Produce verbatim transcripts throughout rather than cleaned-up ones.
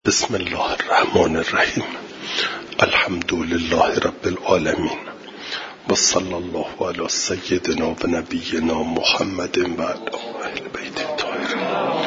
بسم الله الرحمن الرحیم. الحمد لله رب العالمین و صلی الله علی سیدنا و نبینا محمد و اهل بیت الطاهرین.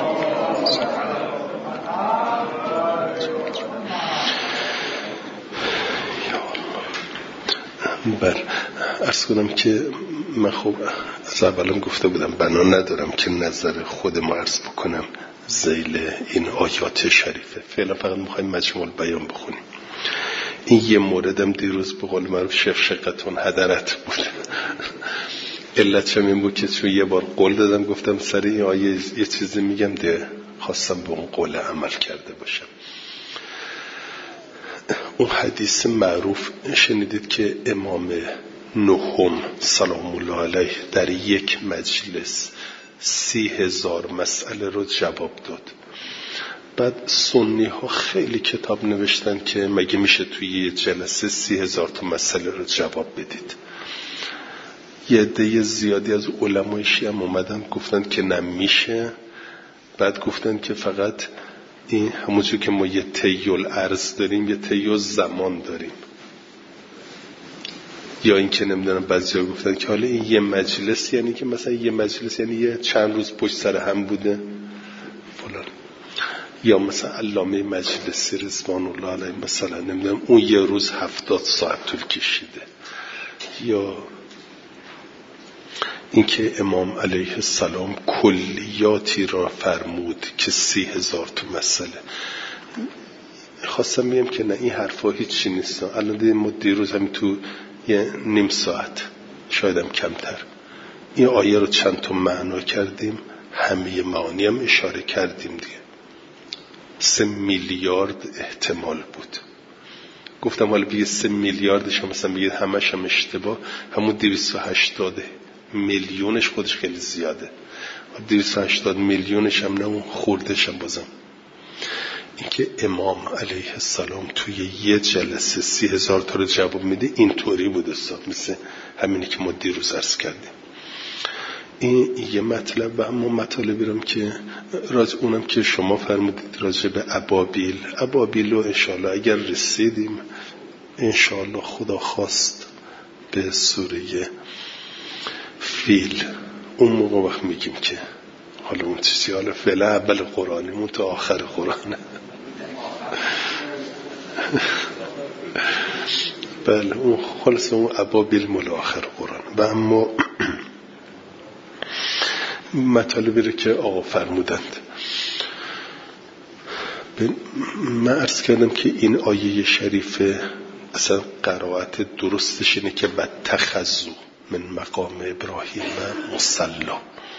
بر عرض کنم که من خب از اولم گفته بودم بنا ندارم که نظر خودم عرض بکنم ذیل این آیات شریفه. فعلا فقط میخوایم مجموع بیان بخونیم. این یه موردم دیروز به قول معروف شفشقتون هدرت بود. علت این بود که چون یه بار قول دادم گفتم سر این آیه یه چیزی میگم ده خواستم به اون قول عمل کرده باشم. اون حدیث معروف شنیدید که امام نهم سلام الله علیه در یک مجلس سی هزار مسئله رو جواب داد. بعد سنی ها خیلی کتاب نوشتن که مگه میشه توی یه جلسه سی هزار تا مسئله رو جواب بدید. یه عده زیادی از علمای شیعه هم اومدن گفتن که نمیشه. بعد گفتن که فقط این همونجور که ما یه طیل عرض داریم یه طیل زمان داریم. یا این که نمیدونم بعضیا گفتن که حالا این یه مجلس یعنی که مثلا یه مجلس یعنی یه چند روز پشت سر هم بوده فلان. یا مثلا علامه مجلسی رضوان الله علیه مثلا نمیدونم اون یه روز هفتاد ساعت طول کشیده. یا اینکه امام علیه السلام کلیاتی را فرمود که سی هزار تو مسئله. خواستم بگم که نه این حرفا هیچی نیست. الان دیدیم ما دیروز همین تو یه نیم ساعت شایدم کمتر این آیه رو چند تا معنا کردیم، همه معانی هم اشاره کردیم دیگه. سه میلیارد احتمال بود. گفتم حالا بگید سه میلیاردش هم مثلا بگید همش هم اشتباه، همون دویست و هشتاد میلیونش خودش خیلی زیاده. دویست و هشتاد میلیونش هم نه اون خوردش هم بازم. اینکه امام علیه السلام توی یه جلسه سی هزار تا رو جواب میده اینطوری بود استاد، مثل همینی که ما دیروز عرض کردیم. این یه مطلب. و اما مطالبی رو که راج اونم که شما فرمودید راجع به ابابیل ابابیل و انشاءالله اگر رسیدیم انشاءالله خدا خواست به سوره فیل اون موقع وقت میگیم که حالا اون چیزی حالا فعلا اول قرآنه اون تا آخر قرآنه. بله اون خلاص اون ابابیل مال آخر قرآن. و اما مطالبی رو که آقا فرمودند من عرض کردم که این آیه شریفه اصلا قرائت درستش اینه که بتخذوا من مقام ابراهیم مصلا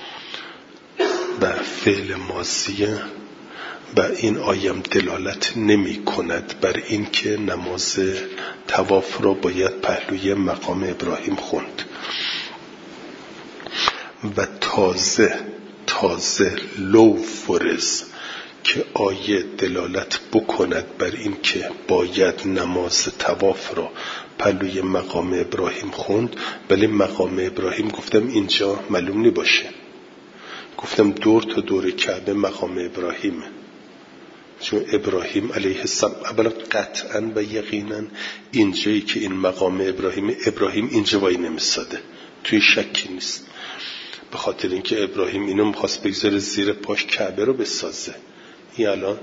و فعل ماضیه و این آیم دلالت نمی کند بر این که نماز طواف را باید پهلوی مقام ابراهیم خوند. و تازه تازه لو فرض که آیه دلالت بکند بر این که باید نماز طواف را پهلوی مقام ابراهیم خوند، ولی مقام ابراهیم گفتم اینجا معلوم نی باشه. گفتم دور تا دور کعبه مقام ابراهیمه، چون ابراهیم علیه السلام اولا قطعا و یقینا اینجایی که این مقام ابراهیم ابراهیم اینجا وای نمیساده، توی شکی نیست. به خاطر اینکه ابراهیم اینو میخواست بگذاره زیر پاش کعبه رو بسازه. این الان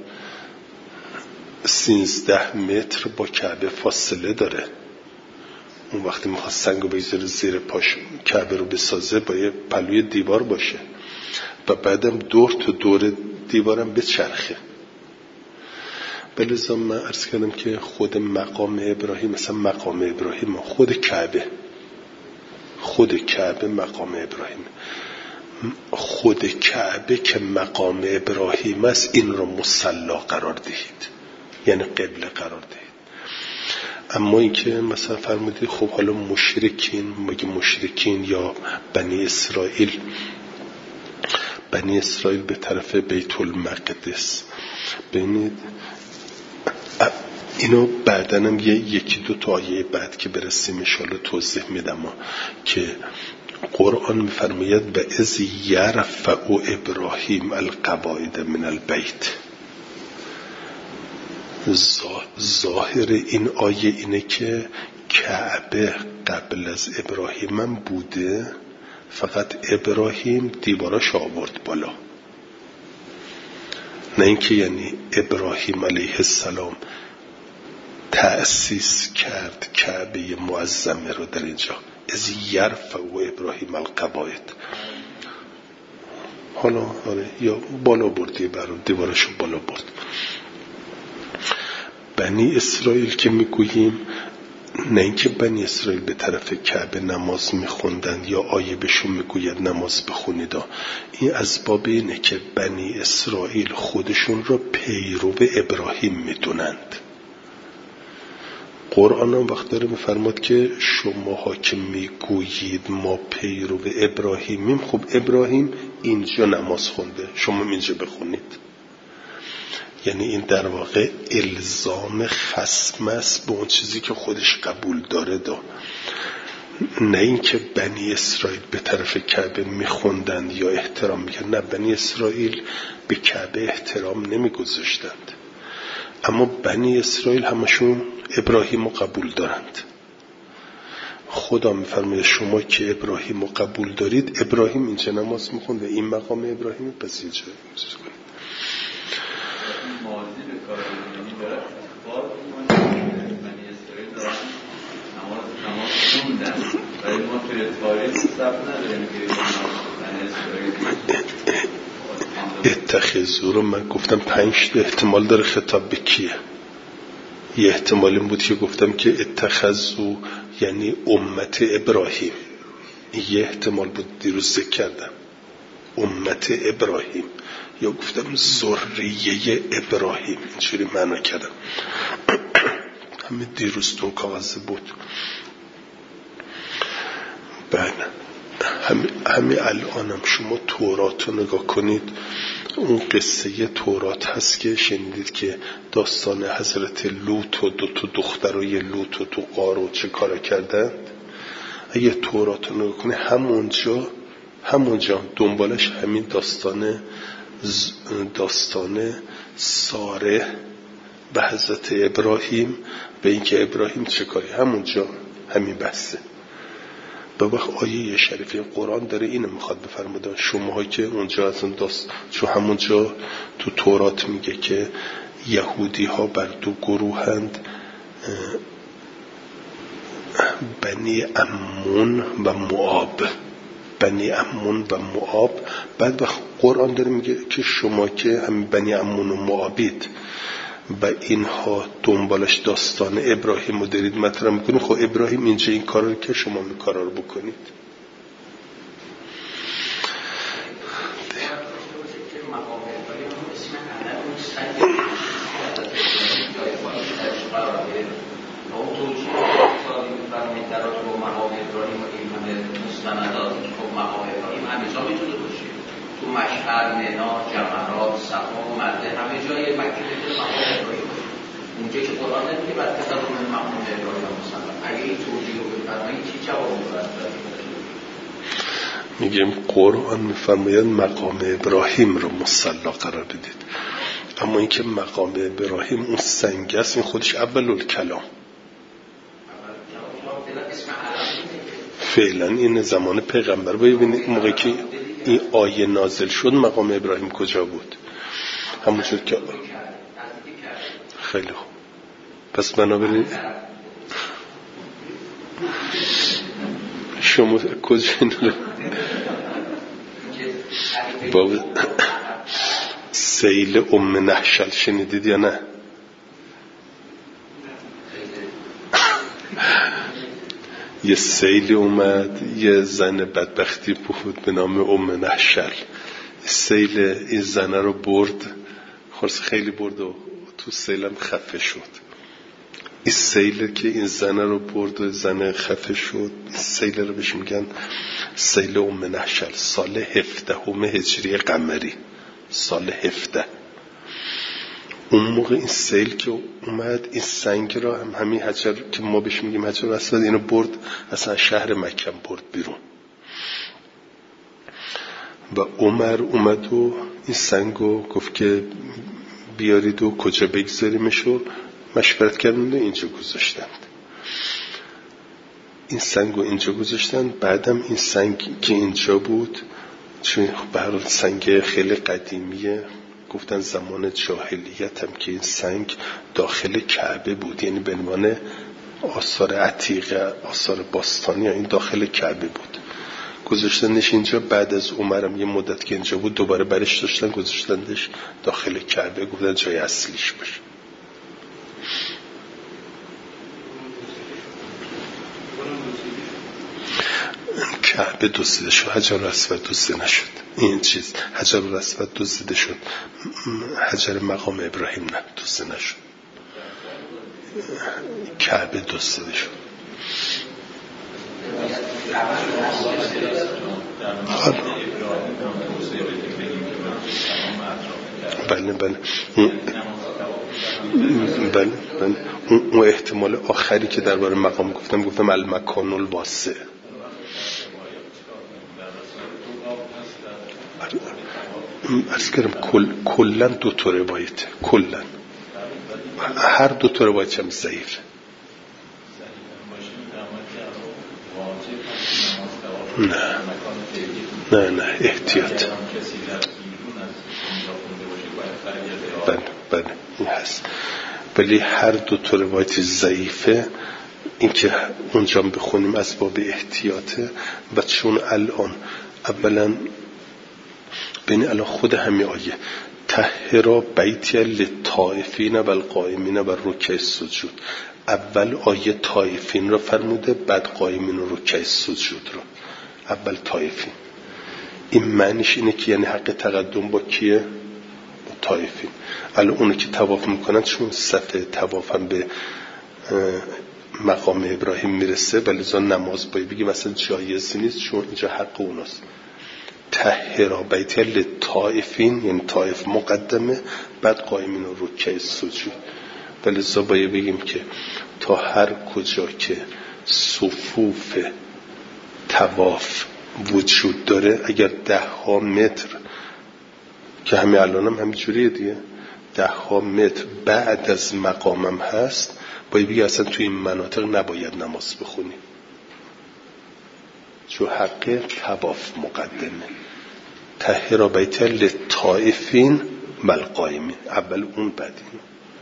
سیزده متر با کعبه فاصله داره. اون وقتی میخواست سنگو بگذاره زیر پاش کعبه رو بسازه باید پلوی دیوار باشه و بعدم دور تا دور دیوارم بچرخه. بلذا من عرض کردم که خود مقام ابراهیم مثلا مقام ابراهیم خود کعبه خود کعبه مقام ابراهیم خود کعبه که مقام ابراهیم است این رو مصلا قرار دهید، یعنی قبله قرار دهید. اما این که مثلا فرمودید خب حالا مشرکین مگه مشرکین یا بنی اسرائیل بنی اسرائیل به طرف بیت المقدس ببینید اینو بعدنم یه یکی دو تا آیه بعد که برسیم انشاءالله توضیح میدم که قرآن میفرماید به از یرفع ابراهیم القواعد من البیت. ظاهر این آیه اینه که کعبه قبل از ابراهیم هم بوده، فقط ابراهیم دیوارش آورد بالا. نه اینکه یعنی ابراهیم علیه السلام تأسیس کرد کعبه معظمه رو در اینجا. از یرفع و ابراهیم القواعد، حالا آره یا بالا بردی برای دیوارشو بالا برد. بنی اسرائیل که میگوییم، نه اینکه بنی اسرائیل به طرف کعبه نماز میخوندند یا آیه بهشون میگوید نماز بخونید، این از باب اینه که بنی اسرائیل خودشون رو پیرو ابراهیم میدونند. قرآن هم وقت داره میفرماد که شماها که میگویید ما پیرو ابراهیمیم، خب ابراهیم اینجا نماز خونده، شما اینجا بخونید. یعنی این در واقع الزام خصم است به اون چیزی که خودش قبول داره دا. نه این که بنی اسرائیل به طرف کعبه میخوندند یا احترام میکرد، نه، بنی اسرائیل به کعبه احترام نمیگذاشتند، اما بنی اسرائیل همشون ابراهیم رو قبول دارند. خدا میفرماید شما که ابراهیم رو قبول دارید، ابراهیم اینجا نماز میخونده، این مقام ابراهیم، پس اینجا نماز کنید. ماضی به کار بودنی دارد باز بنی اسرائیل دارن نماز نماز خوندن، ولی ما توی تاریخ ثبت نداریم که بنی اسرائیل اتخذو رو من گفتم پنج تا احتمال داره خطاب به کیه. یه احتمال این بود که گفتم که اتخذو یعنی امت ابراهیم، یه احتمال بود دیروز ذکر کردم امت ابراهیم، یا گفتم ذریه ابراهیم، اینجوری معنا کردم. همه دیروز تو کاغذ بود. بعد همه, همه الانم شما تورات رو نگاه کنید، اون قصه تورات هست که شنیدید که داستان حضرت لوط و دو تا دخترای لوط و تو غار چه کار کردند. اگه تورات رو نگاه کنید همونجا همونجا دنبالش همین داستان داستان ساره به حضرت ابراهیم، به اینکه ابراهیم چه کاری، همونجا همین بحثه. به وقت آیه شریفه قرآن داره اینو میخواد بفرماده، شماها که اونجا از اون داست، چون همونجا تو تورات میگه که یهودی ها بر دو گروهند، بنی عمون و موآب، بنی عمون و موآب. بعد وقت قرآن داره میگه که شما که هم بنی عمون و موآبید و اینها دنبالش داستان ابراهیم رو دارید مطرح میکنید، خب ابراهیم اینجا این کار رو که شما این کار رو بکنید. تو مشهد، منا، جمرات، صفا و مروه، همه جای مکه میتونه مقام ابراهیم باشه. اونجا که قرآن نمیگه بعد کتاب کنه مقام ابراهیم مصلی. اگه این توجیه رو بفرمایید چی جواب می‌دید؟ میگیم قرآن میفرماید مقام ابراهیم رو مصلی قرار بدید، اما اینکه مقام ابراهیم اون سنگ است، این خودش اولالکلام. فعلا این زمان پیغمبر. ببینید موقعی که این آیه نازل شد مقام ابراهیم کجا بود؟ همونجور که خیلی خوب، پس بنابراین شما کجا اینو بابا سیل ام نحشل شنیدید یا نه؟ یه سیلی اومد، یه زن بدبختی بود به نام ام نحشل، سیل این زنه رو برد، خلاص خیلی برد و تو سیلم خفه شد. این سیل که این زنه رو برد و زنه خفه شد، این سیل رو بهش میگن سیل ام نحشل. سال هفدهم هجری قمری، سال هفده. اون موقع این سیل که اومد، این سنگ را هم همین حجر که ما بهش میگیم حجر اسود، اینو برد اصلا شهر مکه برد بیرون. و عمر اومد و این سنگو گفت که بیارید و کجا بگذاریمش و مشورت کردن اینجا گذاشتند. این سنگ رو اینجا گذاشتن. بعدم این سنگ که اینجا بود، چون برای سنگ خیلی قدیمیه، گفتن زمان جاهلیت هم که این سنگ داخل کعبه بود، یعنی به عنوان آثار عتیقه، آثار باستانی، این داخل کعبه بود. گذاشتنش اینجا. بعد از عمرم یه مدت که اینجا بود دوباره برش داشتن گذاشتنش داخل کعبه، گفتن جای اصلیش باشه. کعبه دزدیده شد، حجر اسود دزدیده نشد. این چیز حجر اسود دزدیده شد، حجر مقام ابراهیم نه دزدیده نشد. کعبه دزدیده شد. بله بله بله بله اون احتمال آخری که درباره مقام گفتم، گفتم المکان الواسع. عرض کردم کل کلا دو تا روایته، کلا هر دو تا روایت هم ضعیفه. نه نه نه احتیاط. بله بله این هست، ولی هر دو تا روایت ضعیفه. این که اونجا بخونیم از باب احتیاطه، و چون الان اولا بین الان خود همین آیه طهرا بیتی للطائفین و القائمین و رکع السجود، اول آیه طائفین رو فرموده، بعد قائمین و رکع سجود رو. اول طائفین. این معنیش اینه که یعنی حق تقدم با کیه؟ با طائفین. الان اونو که طواف میکنن چون صفحه طواف هم به مقام ابراهیم میرسه، ولی زن نماز باید بگیم مثلا جایز نیست، چون اینجا حق اوناست. طهرا بیت للطائفین، یعنی طائف مقدمه، بعد قائمین و رکع سجود. ولی زن باید بگیم که تا هر کجا که صفوف طواف وجود داره، اگر ده ها متر که همین الان هم همینجوریه دیگه، ده ها متر بعد از مقامم هست، باید بگی اصلا توی این مناطق نباید نماز بخونی، چون حق طواف مقدمه. طهرا بیت للطائفین و القائمین، اول اون بعد این.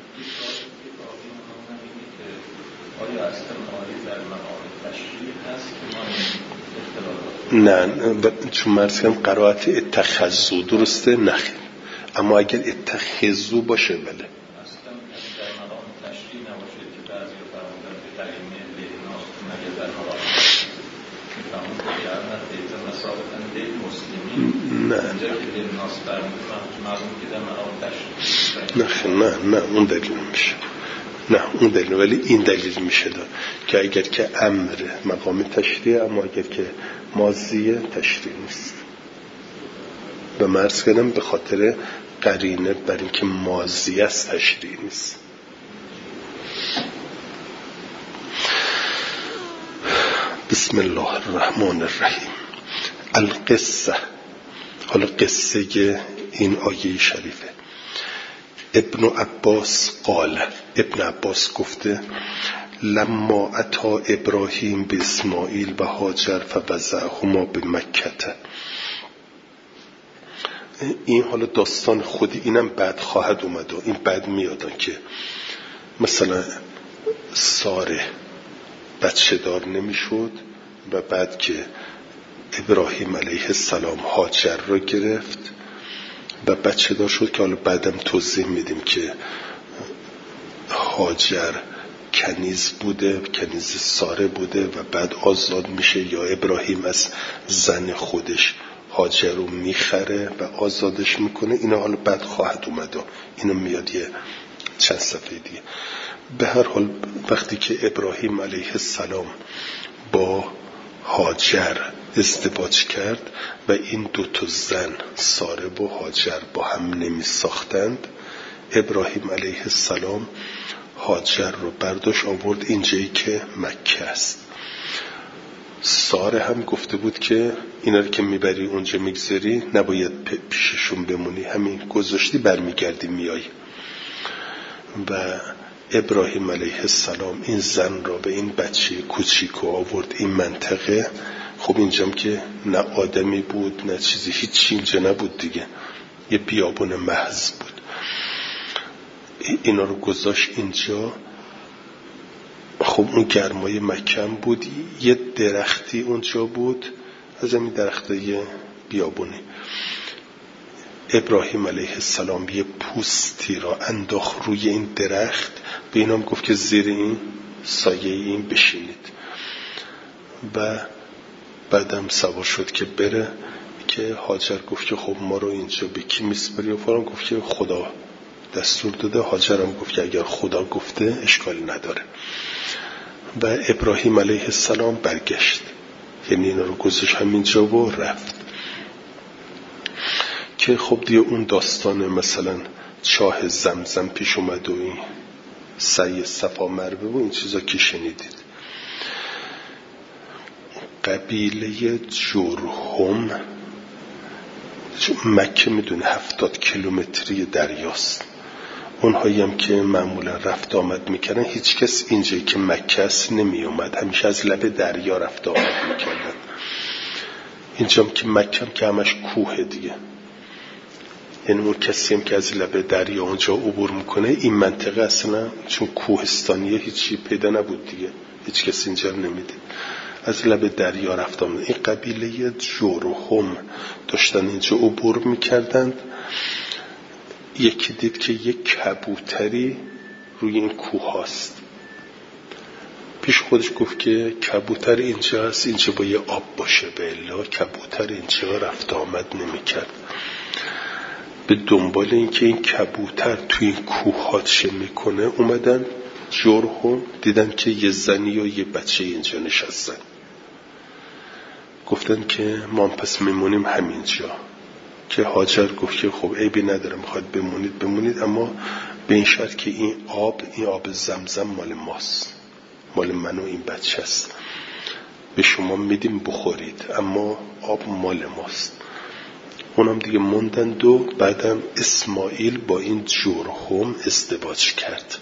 آیا اصلا آیه در مقام تشریع هست که نه ما چون مرز کنم قرائت اتخذو درسته نخیر، اما اگر اتخذو باشه بله. اصلا در مقام تشریع نباشه که بعضی فرمودن به تعیین لحناس، مگر در مقام میفهمون که جرمت دیتا مسابقا دیل مسلمین نه اینجا که لحناس فرمودن معلوم که در مقام تشریع نخیر، نه نه اون دلیل میشه، نه اون دلیل، ولی این دلیل میشه دار که اگر که امر مقام تشریع، اما اگر که ماضی تشریع نیست. و مرز کنم به خاطر قرینه بر این که ماضی است تشریع نیست. بسم الله الرحمن الرحیم. القصه. حالا قصه این آیه شریفه. ابن عباس قال، ابن عباس گفته لما اتا ابراهیم به اسماعیل و هاجر فوضعهما به مکه. این حالا داستان خودی اینم بعد خواهد اومد و این بعد میادن که مثلا ساره بچه دار نمیشد و بعد که ابراهیم علیه السلام هاجر رو گرفت و بچه دار شد، که حالا بعدم توضیح میدیم که هاجر کنیز بوده، کنیز ساره بوده و بعد آزاد میشه، یا ابراهیم از زن خودش هاجر رو میخره و آزادش میکنه. اینا حالا بعد خواهد اومد و اینو میاد یه چند صفحه دیگه. به هر حال وقتی که ابراهیم علیه السلام با هاجر ازدواج کرد و این دو تا زن ساره و هاجر با هم نمی ساختند، ابراهیم علیه السلام هاجر رو برداشت آورد اینجایی که مکه است. ساره هم گفته بود که اینا رو که میبری اونجا میگذاری نباید پیششون بمونی، همین گذاشتی برمیگردی میای. و ابراهیم علیه السلام این زن را به این بچه کوچیک آورد این منطقه. خب اینجام که نه آدمی بود نه چیزی، هیچی اینجا نبود دیگه، یه بیابون محض بود. اینا رو گذاشت اینجا. خب اون گرمای مکم بود، یه درختی اونجا بود از این درختای بیابونی. ابراهیم علیه السلام یه پوستی را انداخت روی این درخت، به اینام گفت که زیر این سایه این بشینید. و بعدم سوار شد که بره، که هاجر گفت که خب ما رو اینجا به کی میسپری و فلان. گفت که خدا دستور داده. هاجر هم گفت که اگر خدا گفته اشکالی نداره. و ابراهیم علیه السلام برگشت، یعنی اینا رو گذاشت همینجا و رفت. که خب دیگه اون داستان مثلا چاه زمزم پیش اومد و این سعی صفا مروه و این چیزا که شنیدید. قبیله جرهم، مکه میدونه هفتاد کیلومتری دریاست. اونهایی هم که معمولا رفت آمد میکردن، هیچ کس اینجایی که مکه است نمی اومد، همیشه از لب دریا رفت آمد میکردن. اینجا هم که مکه هم که همش کوه دیگه، یعنی اون کسی هم که از لب دریا اونجا عبور میکنه، این منطقه اصلا چون کوهستانیه هیچی پیدا نبود دیگه، هیچ کسی اینجا نمیده، از لب دریا رفت آمد. این قبیله جرهم داشتن اینجا عبور میکردند. یکی دید که یک کبوتری روی این کوه هست. پیش خودش گفت که کبوتر اینجا هست، اینجا با یه آب باشه، به الا کبوتر اینجا رفت آمد نمی کرد. به دنبال این که این کبوتر توی این کوه ها چه میکنه اومدن جرهم، دیدن که یه زنی و یه بچه اینجا نشستن. گفتن که ما پس میمونیم همینجا. که هاجر گفت که خب عیبی نداره، میخواد بمونید بمونید، اما به این شرط که این آب این آب زمزم مال ماست، مال من و این بچه است، به شما میدیم بخورید، اما آب مال ماست. اونم دیگه موندند و بعدم اسماعیل با این جرهم ازدواج کرد.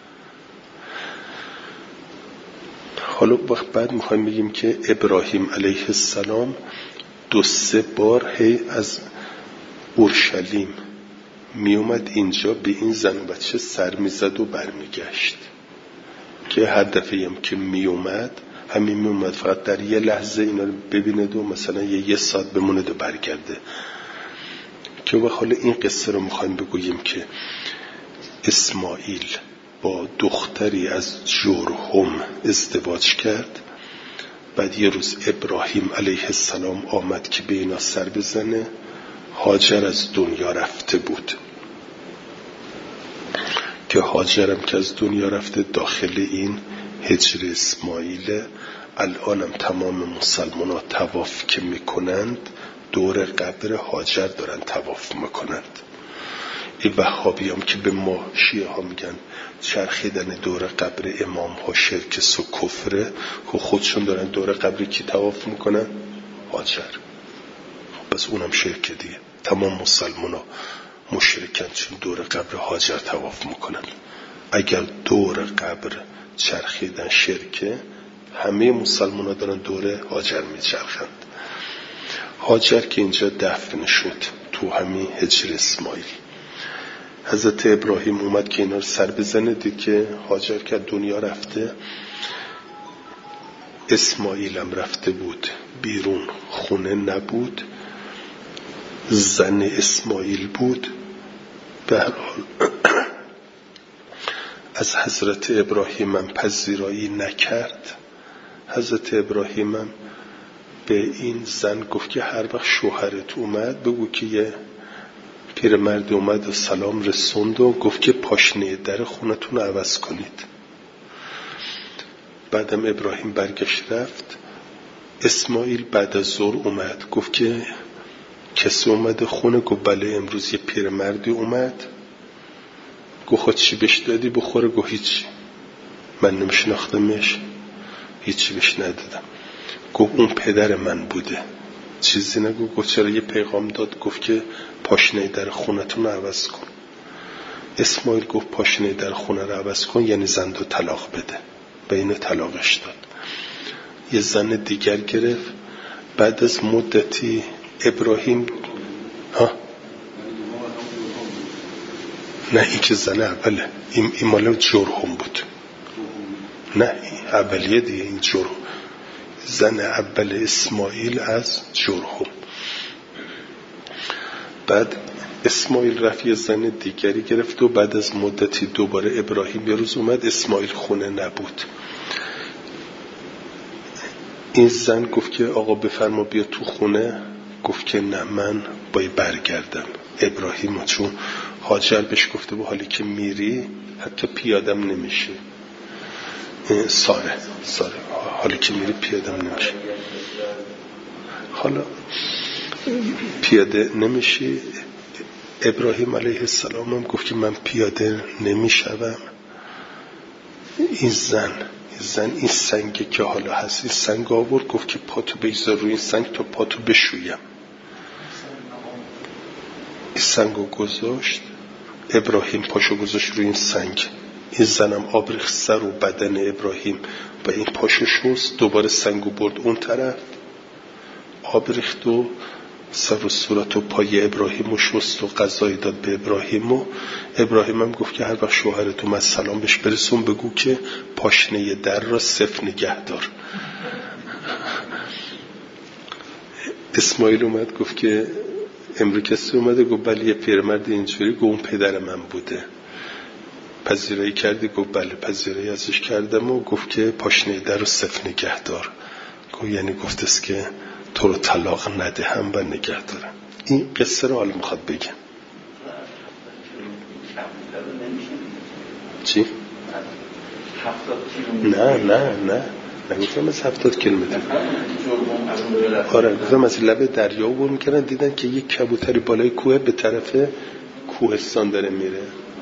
حالا وقت بعد میخوایم بگیم که ابراهیم علیه السلام دو سه بار هی از اورشلیم می اومد اینجا، به این زن و بچه سر می زد و برمیگشت. که هر دفعه هم که می اومد همین می اومد فقط در یه لحظه اینا رو ببیند و مثلا یه, یه ساعت بموند و برگرده. که و حالا این قصه رو میخوایم بگوییم که اسماعیل با دختری از جرهم ازدواج کرد. بعد یه روز ابراهیم علیه السلام آمد که به اینا سر بزنه. هاجر از دنیا رفته بود. که هاجرم که از دنیا رفته داخل این هجر اسماعیل. الانم تمام مسلمان ها طواف که میکنند دور قبر هاجر دارن طواف میکنند. این وهابی هم که به ما شیعه ها میگن چرخیدن دور قبر امام ها شرک و کفره، که خودشون دارن دور قبر کی طواف میکنن؟ هاجر. بس اونم شرک دیگه. تمام مسلمان ها مشرکن چون دور قبر هاجر طواف میکنن. اگر دور قبر چرخیدن شرکه، همه مسلمان ها دارن دور هاجر میچرخند. هاجر که اینجا دفن شد تو همین هجر اسماعیل. حضرت ابراهیم اومد که اینا رو سر بزنه، دید که هاجر که دنیا رفته. اسماعیل هم رفته بود بیرون، خونه نبود، زن اسماعیل بود. به هر حال از حضرت ابراهیم هم پذیرایی نکرد. حضرت ابراهیم هم به این زن گفت که هر وقت شوهرت اومد بگو که یه پیرمرد اومد و سلام رسوند و گفت که پاشنه در خونتون عوض کنید. بعدم ابراهیم برگشت رفت. اسماعیل بعد از ظهر اومد گفت که کسی اومده خونه؟ گفت بله امروز یه پیرمردی اومد. گفت خود چی بهش دادی بخوره؟ گفت هیچی، من نمیشناختمش، هیچی بهش ندادم. گفت اون پدر من بوده. چیزی نگو. گفت چرا؟ یه پیغام داد، گفت که پاشنه در خونتون عوض کن. اسماعیل گفت پاشنه در خونه رو عوض کن، یعنی زن رو طلاق بده. و اینو طلاقش داد. یه زن دیگر گرفت. بعد از مدتی ابراهیم ها نه این که زن اوله، این, این مال جرهم بود. نه این اولیه دیگه، این جرهم. زن اول اسماعیل از جرهم. بعد اسماعیل رفت یه زن دیگری گرفت و بعد از مدتی دوباره ابراهیم یه روز اومد، اسماعیل خونه نبود. این زن گفت که آقا بفرما بیا تو خونه. گفت که نه من باید برگردم. ابراهیم چون هاجر بهش گفته بود حالی که میری حتی پیادم نمیشه. ساره ساره حالی که میری پیادم نمیشه. حالا پیاده نمیشی. ابراهیم علیه السلام هم گفت که من پیاده نمیشوم. این زن این زن این سنگی که حالا هست، این سنگ آورد گفت که پاتو بگذار روی این سنگ تا پاتو بشویم. این سنگو گذاشت. ابراهیم پاشو گذاشت روی این سنگ. این زنم آب ریخت سر و بدن ابراهیم و این پاشو شست. دوباره سنگو برد اون طرف، آب ریخت و سر و صورت و پای ابراهیم رو شست و غذایی داد به ابراهیم. و ابراهیم هم گفت که هر وقت شوهرت اومد سلام بهش برسون، بگو که پاشنه در را صفر نگه دار. اسماعیل اومد گفت که امروز کسی اومده؟ گفت بله یه پیرمرد اینجوری. گفت اون پدر من بوده. پذیرایی کردی؟ گفت بله پذیرایی ازش کردم. و گفت که پاشنه در رو صفر نگه دار. گفت یعنی گفت است که تو رو طلاق نده هم و نگه دارم. این قصه رو حالا میخواد بگم. چی؟ نه نه نه نگفتم از هفتاد کیلومتر. آره گفتم از لبه دریا عبور میکردن، دیدن که یک کبوتری بالای کوه به طرف کوهستان داره میره.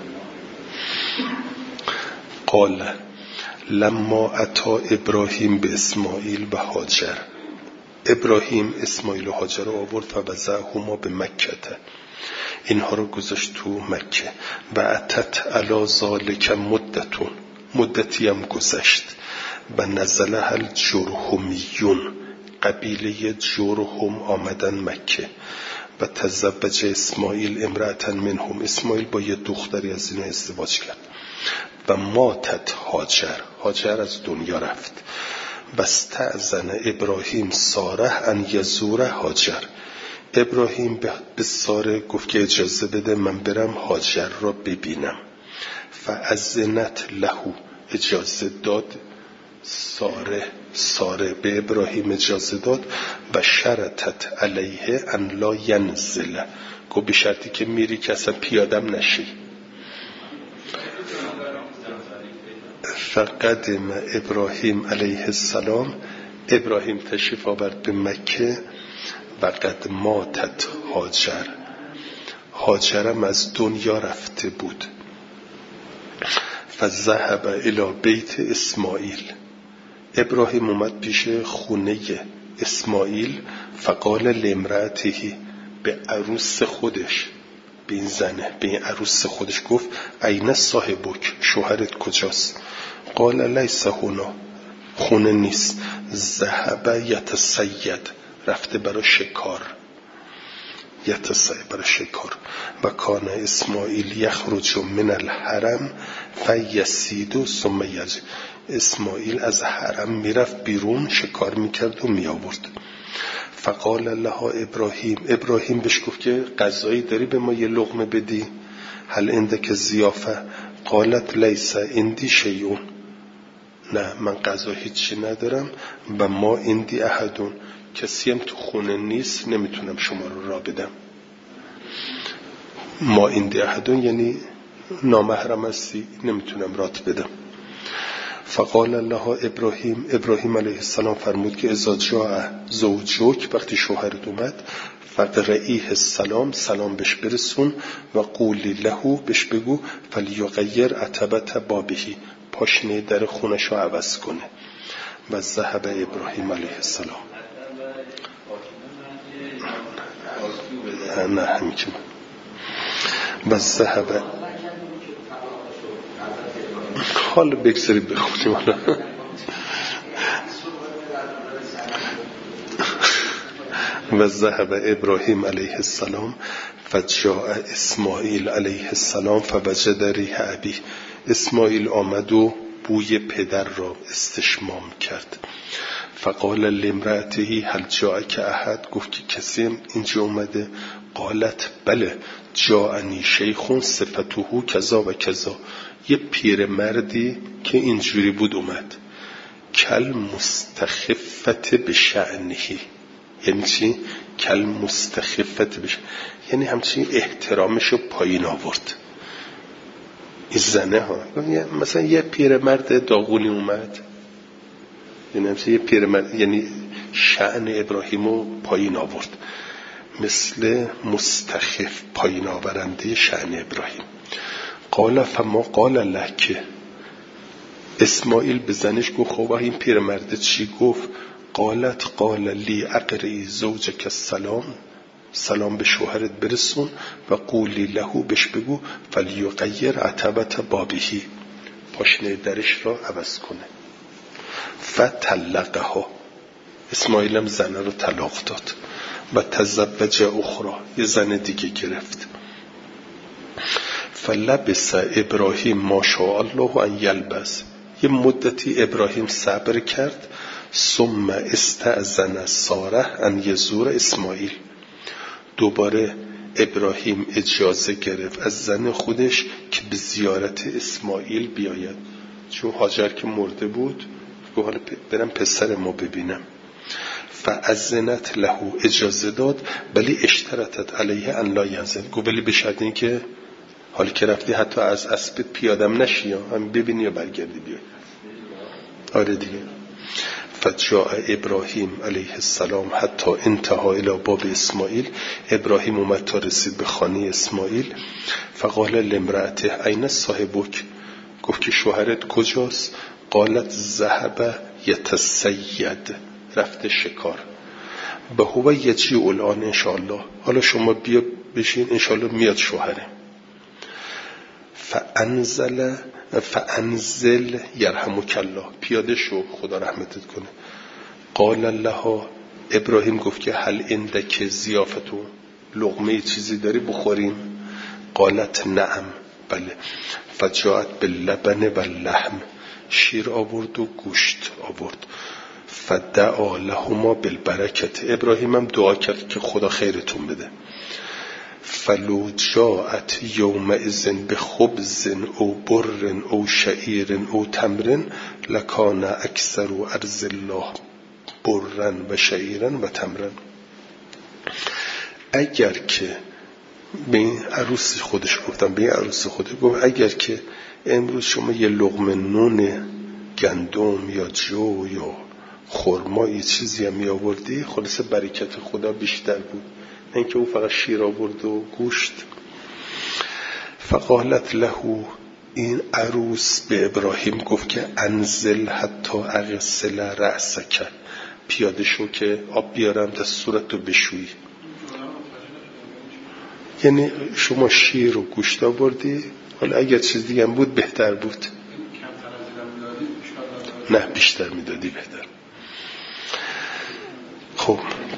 قال لما اتا ابراهیم به اسماعیل و هاجر. ابراهیم اسماعیل و هاجر رو آورد و وضعهما به مکه، اینها رو گذاشت تو مکه. و اتت علی ذالک مدتون، مدتی هم گذشت. و نزل هل جرهمیون، قبیله جرهم آمدن مکه. و تزوج اسماعیل امرأة منهم، اسماعیل با یه دختری از اینا ازدواج کرد. و ماتت هاجر، هاجر از دنیا رفت. و استأذن ابراهیم ساره ان یزور هاجر، ابراهیم به ساره گفت که اجازه بده من برم هاجر را ببینم. فاذنت له، اجازه داد ساره، ساره به ابراهیم اجازه داد. و شرطت علیه ان لا ینزل، گفت به شرطی که میری که اصلا پیادم نشی. فقدم ابراهیم علیه السلام، ابراهیم تشریف آورد به مکه. و قد ماتت هاجر، هاجرم از دنیا رفته بود. فذهب الی بیت اسماعیل، ابراهیم اومد پیش خونه اسماعیل. فقال لامرأته، به عروس خودش، به این زنه، به این عروس خودش گفت این صاحبک، شوهرت کجاست؟ قال لیس هنا، خونه نیست. ذهب یتسید، رفته برای شکار، یتسید برای شکار. و کان اسماعیل یخرج من الحرم فیسید ثم یرجع، اسماعیل از حرم میرفت بیرون شکار میکرد و میآورد. فقال لها ابراهیم، ابراهیم بهش گفت که غذایی داری به ما یه لقمه بدی؟ هل عندک ضیافه؟ قالت لیس عندی شیء، نه من غذا هیچی ندارم. و ما عندی احدون، کسی هم تو خونه نیست، نمیتونم شما رو را بدم. ما عندی احدون یعنی نامحرم هستی، نمیتونم رات بدم. فقال لها ابراهیم، ابراهیم علیه السلام فرمود که اذا جاء زوجک، وقتی شوهرت اومد، فقرئیه السلام، سلام بهش برسون. و قولی له، بهش بگو فلیغیر عتبة بابهی، پاشنه در خونش رو عوض کنه. و ذهب ابراهیم علیه السلام، نه همین که و ذهب حالا بگذاری بخونیم. حالا و ذهب ابراهیم علیه السلام فجاء اسماعیل علیه السلام فوجد ریح ابی. اسماعیل آمد و بوی پدر را استشمام کرد. فقال لامرأته هل جاءک احد. گفت که کسی اینجا اومده؟ قالت بله جاءنی شیخ صفته کذا و کذا. یه پیر مردی که اینجوری بود اومد. کل مستخفت به شأنه. یعنی چی؟ کل مستخفت به شأنه، یعنی همچین احترامشو پایین آورد. این زنه ها مثلا یه پیر مرد داغونی اومد، یعنی همچین یه پیر مرد، یعنی شأن ابراهیمو پایین آورد، مثل مستخف پایین آورنده شأن ابراهیم. قال فما قال لک. اسماعیل به زنش گفت خب این پیرمرد چی گفت؟ قالت قال لی اقری زوجک السلام. سلام به شوهرت برسون و قولی لهو بش بگو فلیغیر عتبت بابهی، پاشنه درش را عوض کنه. فتلقها. اسماعیل هم زنه رو طلاق داد و تزوج اخرى، یه زن دیگه گرفت. فلبس ابراهیم ما شاء الله ان یلبس. یه مدتی ابراهیم صبر کرد. ثم استأذن ساره ان یزور اسماعیل. دوباره ابراهیم اجازه گرفت از زن خودش که به زیارت اسماعیل بیاید، چون هاجر که مرده بود گفت حالا برم پسر ما ببینم. فاذنت له. اجازه داد، ولی اشترطت علیه ان لا ینزل. گفت ولی به شرط این که حالا که رفتی حتی از اسبت پیادم نشی، هم ببینی یا برگردی بیای. آره دیگه. فجاء ابراهیم علیه السلام حتی انتها الی باب اسماعیل. ابراهیم اومد تا رسید به خانه اسماعیل. فقال لامرأته این صاحبک. گفت که شوهرت کجاست؟ قالت ذهب یتسید. رفته شکار. به هو یجیء الان ان شاء الله. حالا شما بیا بشین ان شاء الله میاد شوهره. فانزل فانزل یرحمک الله. پیاده شو خدا رحمتت کنه. قال لها. ابراهیم گفت که هل عندک ضیافتو، لقمه چیزی داری بخوریم؟ قالت نعم بله. فجاءت باللبن واللحم. شیر آورد و گوشت آورد. فدعا لهما بالبرکت. ابراهیم هم دعا کرد که خدا خیرتون بده. فلو جاءت یومئذ بخبز او بر او شعیر او تمر لکان اکثر ارض الله برا و شعیرا و تمرا. اگر که به این عروس خودش گفتم، به این عروس خودش گفت اگر که امروز شما یه لقمه نون گندم یا جو یا خرما یه چیزی هم می آوردی، خلاص برکت خدا بیشتر بود، نه اینکه او فقط شیر آورد و گوشت. فقالت له. این عروس به ابراهیم گفت که انزل حتی اغسل رأسک. پیاده شو که آب بیارم تا صورتو بشویی. یعنی شما شیر و گوشت آوردی، حالا اگر چیز دیگه هم بود بهتر بود. نه بیشتر میدادی بهتر. خب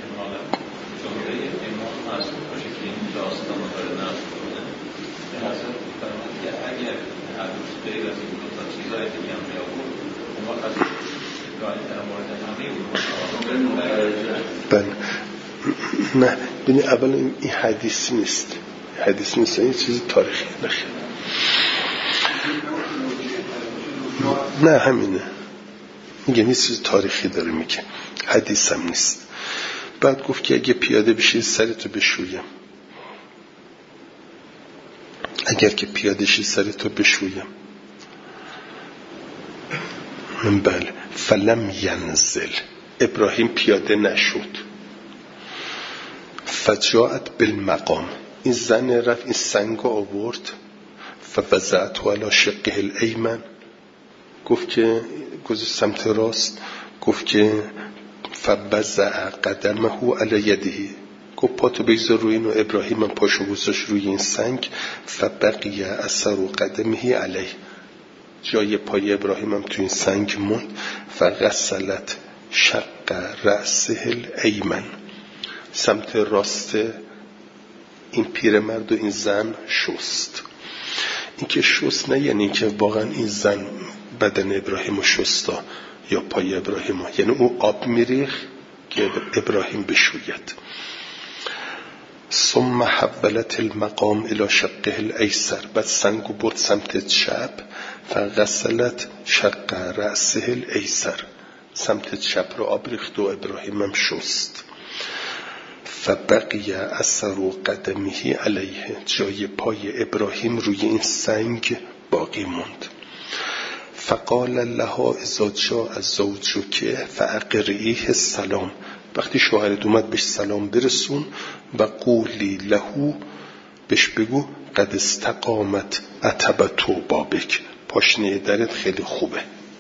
بله. نه ببین اول این حدیث نیست، حدیث نیست، این چیزی تاریخی نخیر. نه همینه، میگه این چیز تاریخی داره میگه، حدیث هم نیست. بعد گفت که اگه پیاده بشی سرتو بشویم، اگر که پیاده شی سرتو بشویم. من بله. فلم ینزل. ابراهیم پیاده نشد. فجاءت بالمقام. این زن رفت این سنگ آورد. فوضعته علی شقه الایمن. گفت که گذاشت سمت راست. گفت که فوضع قدمه علی یده. گفت پاتو بگذار روی این، و ابراهیم هم پاشو گذاشت روی این سنگ. فبقی اثر قدمه علیه. جای پای ابراهیم هم تو این سنگ موند. فغسلت شق رأسه الایمن، سمت راست این پیرمرد و این زن شست. این که شست نه یعنی که واقعا این زن بدن ابراهیم رو شستا یا پای ابراهیم ها، یعنی او آب میریخ که ابراهیم بشوید. ثم حولت المقام الى شقه الایسر، بعد سنگو برد سمت چپ. فغسلت شق رأسه الایسر، سمت چپ رو آب ریخت و ابراهیم هم شست. فبقی اثر قدمه علیه، جای پای ابراهیم روی این سنگ باقی موند. فقال لها اذا جاء زوجک فاقرئیه السلام، وقتی شوهرت اومد بهش سلام برسون. و قولی له، بهش بگو قد استقامت عتبة بابک، پاشنه درت خیلی خوبه.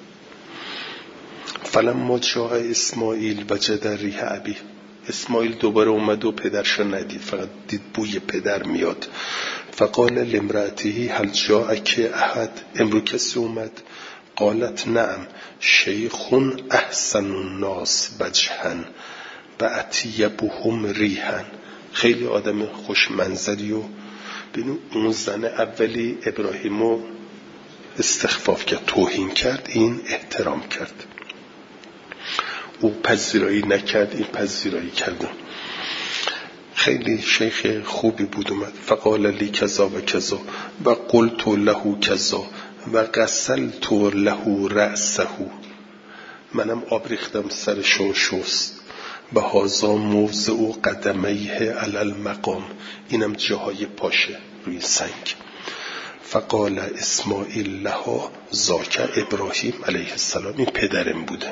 فلما جاء اسماعیل وجد ریح ابی، اسماعیل دوباره اومد و پدرشو ندید، فقط دید بوی پدر میاد. فقال لامرأته هل جاءک احد، امرو کسی اومد؟ قالت نعم شیخ احسن الناس وجها و اطیبهم ریحا، خیلی آدم خوش منظری. و ببین اون زن اولی ابراهیمو استخفاف کرد، توهین کرد، این احترام کرد. او پذیرایی نکرد، این پذیرایی کرد. خیلی شیخ خوبی بود. اومد فقال لی کذا و کذا و قلت له کذا و غسلت له رأسه، منم آب ریختم سرشو شست. و هذا موضع قدمیه علی المقام، اینم جاهای پاشه روی سنگ. فقال اسماعیل لها ذاک ابراهیم علیه السلام، این پدرم بوده.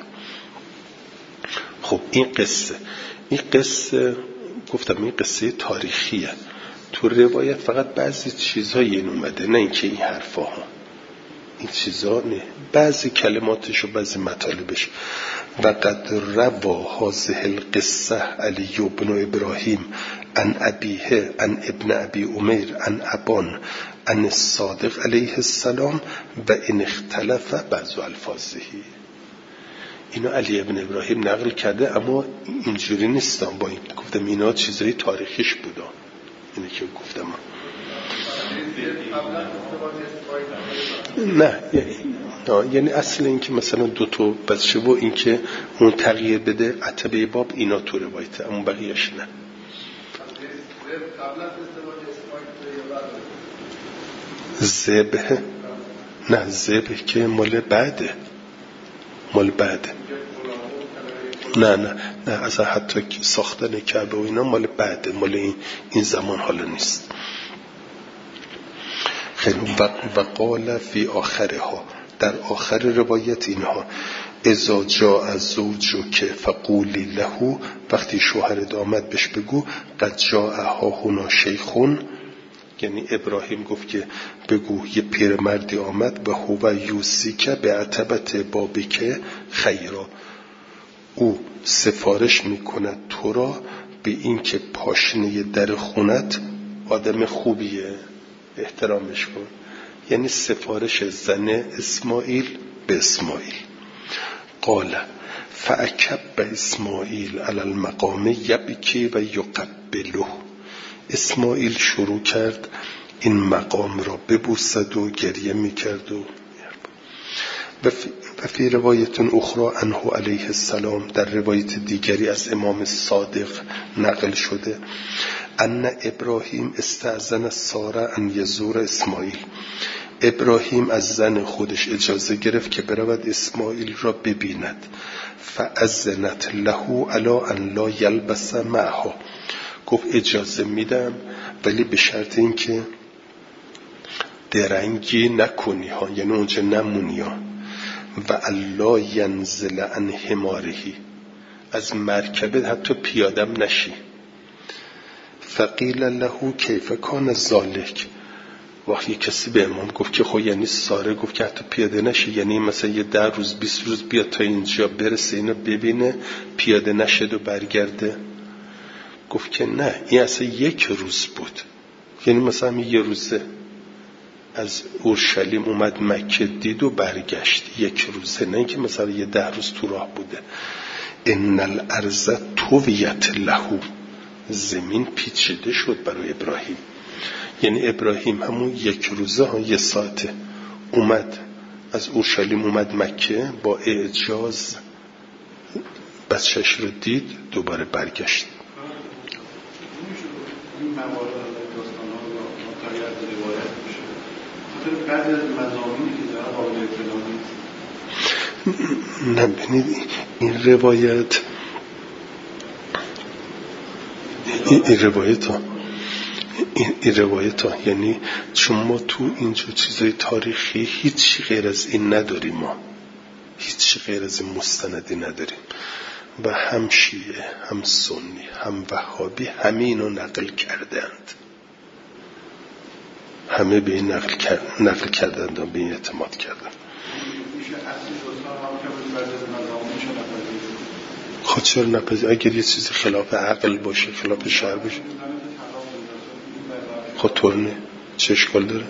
خب این قصه این قصه گفتم این قصه تاریخیه، تو روایت فقط بعضی چیزهای این اومده، نه اینکه این حرفا ها این چیزا نه، بعضی کلماتش و بعضی مطالبش. و قد روا هذه القصه علی ابن ابراهیم عن ابیه عن ابن ابی امیر عن ابان عن الصادق علیه السلام و ان اختلف بعض الفاظه. اینو علی ابن ابراهیم نقل کرده، اما اینجوری نیستم. با این گفتم اینا چیزای تاریخیش بوده، اینه که گفتم. نه یعنی اصل این که مثلا دو تا بچه و این که اون تغییر بده عتبه باب، اینا تو روایته، اما بقیهش نه. زبه نه زبه که مال بعده، مال بعده. نه نه نه اصلا حتی ساختن کعبه و اینا مال بعده، مال این, این زمان حالا نیست. خیلی و قال فی آخرها، در آخر روایت اینها اذا جاء زوجک فقولی له، وقتی شوهرت آمد بهش بگو قد جاء ها هنا شیخون، یعنی ابراهیم گفت که بگو یه پیرمردی آمد و هو یوسیک به عتبت بابک خیرا، او سفارش میکند تو را به این که پاشنه در خونت آدم خوبیه، احترامش کن. یعنی سفارش زن اسماعیل به اسماعیل. قال فاکب اسماعیل علی المقام یبکی و یقبله، اسماعیل شروع کرد این مقام را ببوسد و گریه میکرد. و و فی روایت اخرى عنه علیه السلام، در روایت دیگری از امام صادق نقل شده ان ابراهیم استأذن ساره ان یزور اسماعیل، ابراهیم از زن خودش اجازه گرفت که برود اسماعیل را ببیند. فاذنت له علی ان لا یلبس معها، گفت اجازه میدم ولی به شرط این که درنگی نکنی ها، یعنی اونجا نمونی ها. و الا ینزل عن حمارهی، از مرکبه حتی پیادم نشی. فقیل له کیف کان ذالک، وقتی کسی به امام گفت که خب یعنی ساره گفت که حتی پیاده نشه، یعنی مثلا یه ده روز بیست روز بیاد تا اینجا برسه اینو ببینه پیاده نشد و برگرده؟ گفت که نه، این اصلا یک روز بود، یعنی مثلا یه روزه از اورشلیم اومد مکه دید و برگشت یک روزه، نه اینکه مثلا یه ده روز تو راه بوده. ان الارض طویت له، زمین پیچیده شد برای ابراهیم. یعنی ابراهیم همون یک روزه ها یه ساعته اومد از اورشلیم اومد مکه، با اعجاز بچهش رو دید، دوباره برگشت. این موارد داستان ها رو مطالعه روایت میشه، خاطر بعضی از مضامینی که داره قابل اطلاع نیست. نه ببینید این روایت این, این روایت ها این, این روایت ها یعنی چون ما تو اینجا چیزای تاریخی هیچ غیر از این نداریم، ما هیچ غیر از این مستندی نداریم و هم شیعه هم سنی هم وهابی همه اینو نقل کردند، همه به این نقل, کرد... نقل کردند و به این اعتماد کردند. خود چرا نقل؟ اگر یه چیزی خلاف عقل باشه، خلاف شرع باشه، خود طور نه، چه اشکال داره؟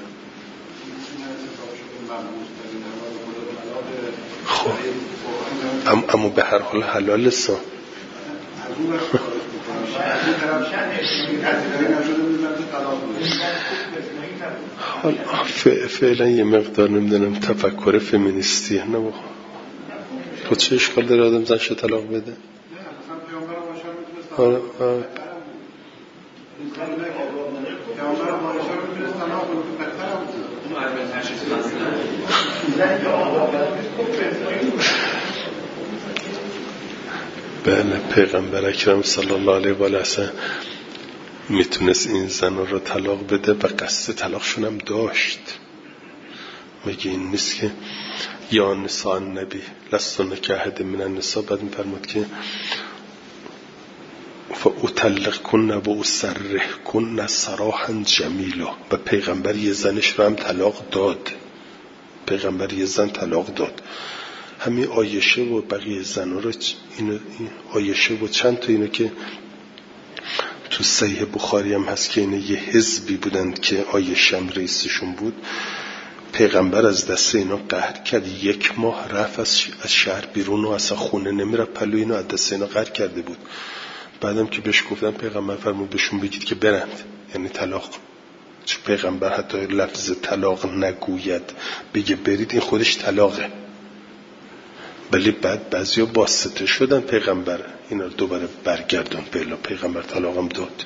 خب ام اما به هر حال حلال است. حالا فعلا یه مقدار نمیدونم تفکر فمینیستیه، نه خود چه اشکال داره آدم زنش طلاق بده؟ آره آره بله، پیغمبر اکرم صلی الله علیه و آله میتونست این زن رو طلاق بده و قصد طلاقشون هم داشت. مگه این نیست که یا نساء النبی لستن کاحد من النساء، بعد میفرماد که فاطلقکن و اسرحکن سراحا جمیلا، و پیغمبر یه زنش رو هم طلاق داد، پیغمبر یه زن طلاق داد. همین عایشه و بقیه زنها رو اینو این عایشه و چند تا اینو که تو صحیح بخاری هم هست که اینه یه حزبی بودند که عایشه هم رئیسشون بود، پیغمبر از دست اینا قهر کرد، یک ماه رفت از شهر بیرون و اصلا خونه نمیره، پلو اینو از دست اینا قهر کرده بود. بعدم که بهش گفتن پیغمبر فرمود بهشون بگید که برند، یعنی طلاق. چون پیغمبر حتی لفظ طلاق نگوید، بگه برید، این خودش طلاقه. ولی بعد بعضیا واسطه شدن پیغمبر اینا رو دوباره برگردون، بلا پیغمبر طلاقم داد.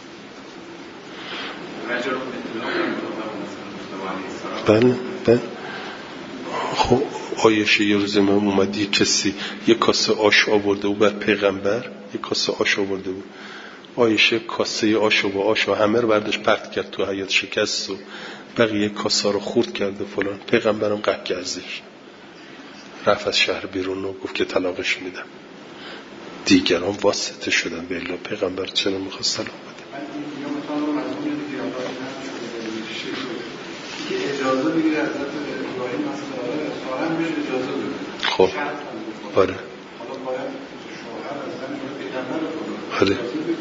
بله بله. خب عایشه یه روز من اومد یه کسی یه کاسه آش آورده بود بر پیغمبر، یه کاسه آش آورده بود، عایشه کاسه آش و آش و همه رو برداشت پرت کرد تو حیاط، شکست و بقیه کاسه رو خورد کرد و فلان. پیغمبرم قهر کردش، رفت از شهر بیرون و گفت که طلاقش میدم. دیگران واسطه شدن به الله، پیغمبر چرا میخواست طلاق بده؟ اجازه بگیره از ابراهیم مسئله سارم بهش اجازه بده. خب آره حالا باید شوهر از زن رو پیغمبر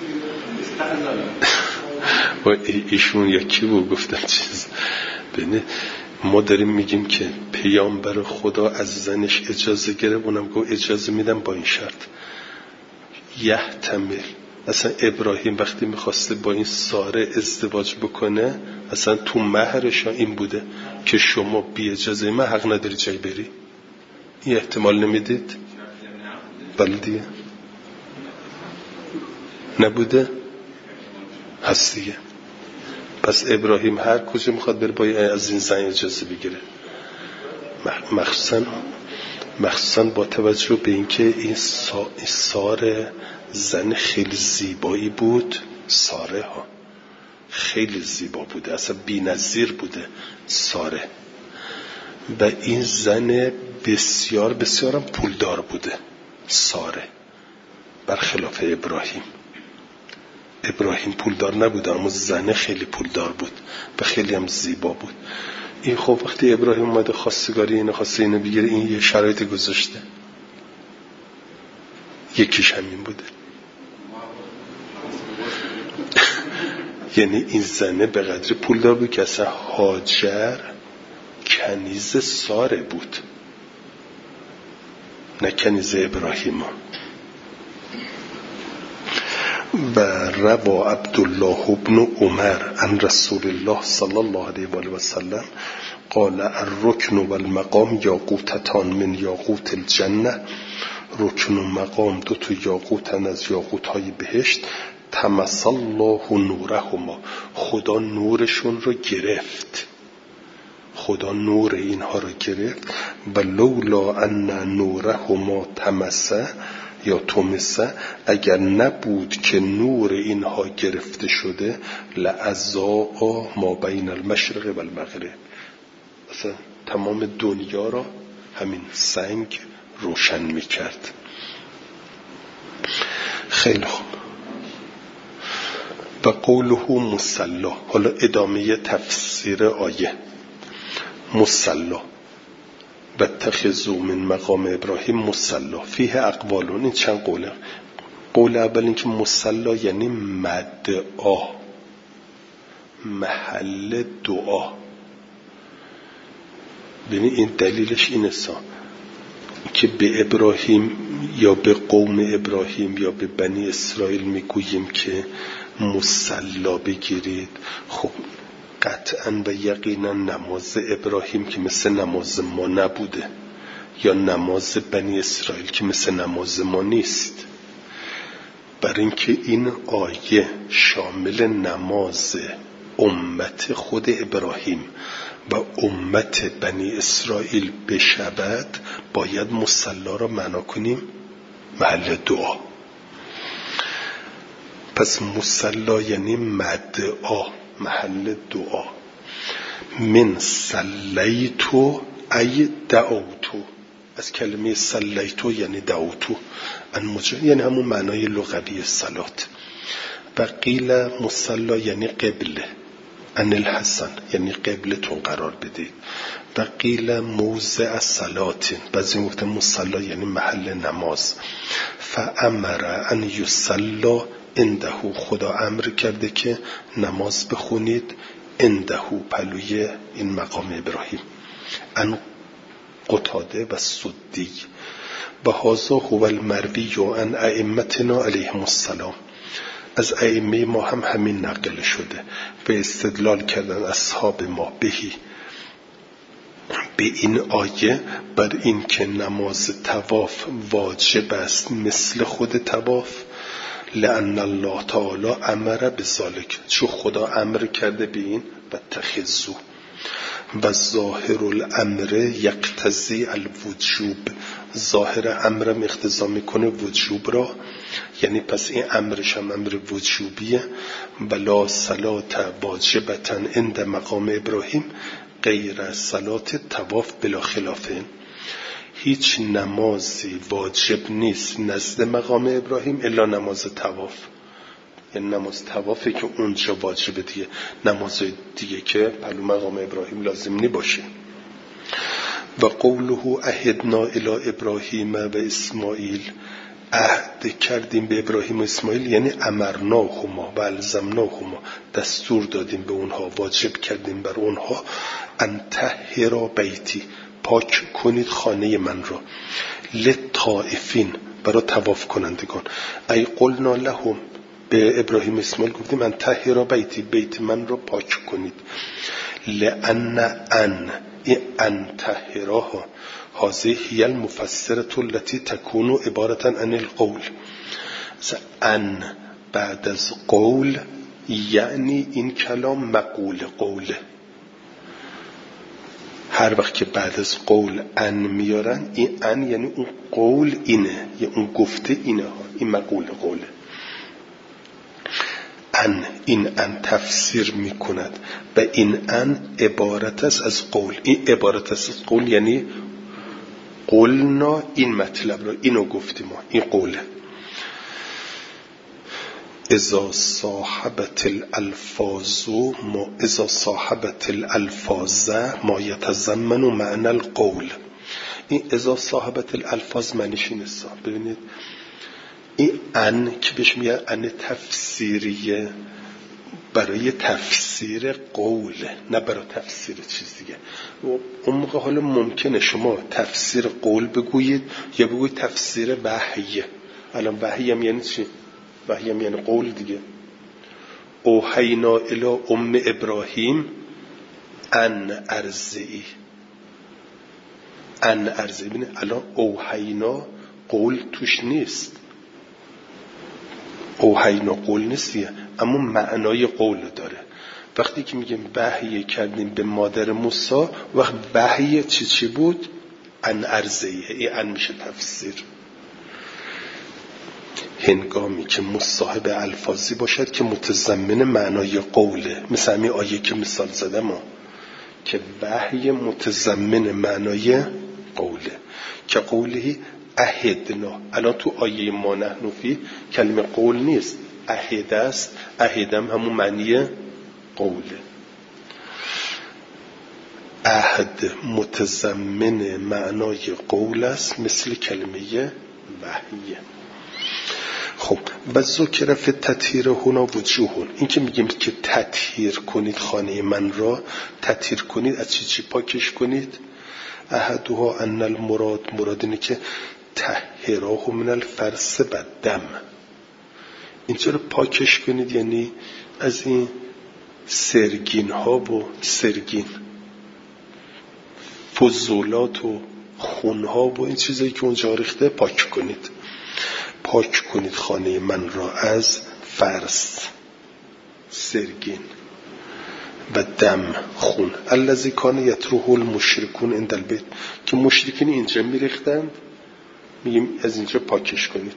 آره کنه. و ایشون یکی بود گفتن چیز ببینه، ما داریم میگیم که پیامبر خدا از زنش اجازه گرفت، اونم گفت اجازه میدم با این شرط یحتمل. اصلا ابراهیم وقتی میخواسته با این ساره ازدواج بکنه، اصلا تو مهرش این بوده که شما بی اجازه من حق نداری جای بری. این احتمال نمیدید؟ بله دیگه نبوده؟ هست دیگه. پس ابراهیم هر کجا میخواد بره باید از این زن اجازه بگیره، مخصوصا مخصوصا با توجه به اینکه این ساره زن خیلی زیبایی بود. ساره ها خیلی زیبا بوده، اصلا بی نظیر بوده ساره، و این زن بسیار بسیارم پولدار بوده ساره، برخلاف ابراهیم. ابراهیم پولدار نبوده اما زن خیلی پولدار بود و خیلی هم زیبا بود. این خب وقتی ابراهیم اومده خواستگاری اینو خواسته اینو بگیره، این یه شرایط گذاشته، یکیش همین بوده. یعنی این زنه به قدری پول دار بود که اصلا هاجر کنیز ساره بود، نه کنیز ابراهیم. و روا عبدالله ابن عمر عن رسول الله صلی الله علیه و آله و سلم قال الرکن و المقام یاقوتتان من یاقوت الجنه. رکن و مقام دو تا یاقوتن از یاقوت های بهشت. تمس الله نورهما، خدا نورشون رو گرفت، خدا نور اینها رو گرفت. و لولا ان نورهما تمسه یا تمسه، اگر نبود که نور اینها گرفته شده، لعزاء ما بین المشرق و المغرب، اصلا تمام دنیا را همین سنگ روشن میکرد. خیلی خوب. و قوله مصلا، حالا ادامه تفسیر آیه. مصلا و اتخذوا من مقام ابراهیم مصلا فیه اقوالون، این چند قوله. قول اول این که مصلا یعنی مدعا، محل دعا. ببین این دلیلش اینه که به ابراهیم یا به قوم ابراهیم یا به بنی اسرائیل میگوییم که مصلا بگیرید. خب قطعا و یقینا نماز ابراهیم که مثل نماز ما نبوده، یا نماز بنی اسرائیل که مثل نماز ما نیست. برای اینکه این آیه شامل نماز امت خود ابراهیم و امت بنی اسرائیل بشود، باید مصلا را معنا کنیم محل دعا. پس مصلا یعنی مدعا، محل دعا. من صلیتو ای دعوتو، از کلمه صلیتو یعنی دعوتو، یعنی همون معنای لغوی صلات. و قیل مصلا یعنی قبله، ان الحسن یعنی قبلتون قرار بدید. و قیل موضع صلات، بعضی گفتن مصلا یعنی محل نماز. فامر ان یصلا عنده، خدا امر کرده که نماز بخونید عنده، پلوی این مقام ابراهیم. ان قتاده و سدی. و هذا هو المروی عن ائمتنا علیهم السلام، از ائمه ما هم همین نقل شده. و استدلال کردن اصحاب ما بهی، به این آیه، بر این که نماز طواف واجب است مثل خود طواف. لأن الله تعالی امر بذالک، چون خدا امر کرده به این. و تخذو و ظاهر الامر یقتضی الوجوب، ظاهر امر اقتضا میکنه وجوب را، یعنی پس این امرش هم امر وجوبیه. بلا صلات واجبتا عند مقام ابراهیم غیر صلات طواف بلا خلافه، هیچ نمازی واجب نیست نزد مقام ابراهیم الا نماز طواف. یعنی نماز طوافه که اونجا واجبه، دیگه نماز دیگه که پلو مقام ابراهیم لازم نی باشه. و قوله عهدنا الی ابراهیم و اسماعیل، عهد کردیم به ابراهیم و اسماعیل یعنی امرناهما و الزمناهما، دستور دادیم به اونها، واجب کردیم بر اونها. ان طهرا بیتی، پاک کنید خانه من را. للطائفین، برای طواف کنندگان. ای قلنا لهم، به ابراهیم اسماعیل گفتیم ان طهرا بیتی، بیت من را پاک کنید. لأن ان ان طهراها هذه هي المفسره التي تكون عباره عن القول. ان بعد از قول یعنی این کلام مقول قوله. هر وقت که بعد از قول ان میارن، این ان یعنی اون قول اینه، یا اون گفته اینه ها، این مقول قوله. ان، این ان تفسیر میکند و این ان عبارت است از قول. این عبارت است از قول یعنی قولنا، این مطلب را اینو گفتیم ما، این قوله. اذا صاحبت الالفاظ ما اذا صاحبت الالفاظ ما يتضمن معنى القول. این اذا صاحبت الالفاظ معنیش اینه. ببینید این ان که بهش میگن ان تفسیریه، برای تفسیر قوله، نه برای تفسیر چیز دیگه. اون موقع حالا ممکنه شما تفسیر قول بگویید یا بگویید تفسیر وحی. الان وحی هم یعنی چی؟ وحی هم یعنی قول دیگه. اوحینا الی ام ابراهیم ان ارضعی، ان ارضعی. ببینید الان اوحینا قول توش نیست، اوحینا قول نیست دیگه، اما معنای قول داره. وقتی که میگیم وحی کردیم به مادر موسی، وقت وحی چی چی بود؟ ان ارضعی. این ان میشه تفسیر. هنگامی که مصاحب الفاظی باشد که متضمن معنای قوله، مثل همین آیه که مثال زدم ها، که وحی متضمن معنای قوله، که قوله اهدنا. الان تو آیه ما نحن فی کلمه قول نیست، اهد است. اهدم همون معنی قوله. عهد متضمن معنای قول است، مثل کلمه وحیه. خب و ذکر فی تطهیر هنا وجوهون. این که میگیم که تطهیر کنید خانه من را، تطهیر کنید از چی چی پاکش کنید؟ احدها ان المراد، مراد اینه که طهراه من الفرس و دم. اینجا رو پاکش کنید یعنی از این سرگین ها و سرگین فضولات و خون ها و این چیزایی که اونجا ریخته پاک کنید. پاک کنید خانه من را از فرس، سرگین و دم، خون. الذی کان یتروه المشرکون عند البیت، که مشرکین اینجا میریختند، میگیم از اینجا پاکش کنید.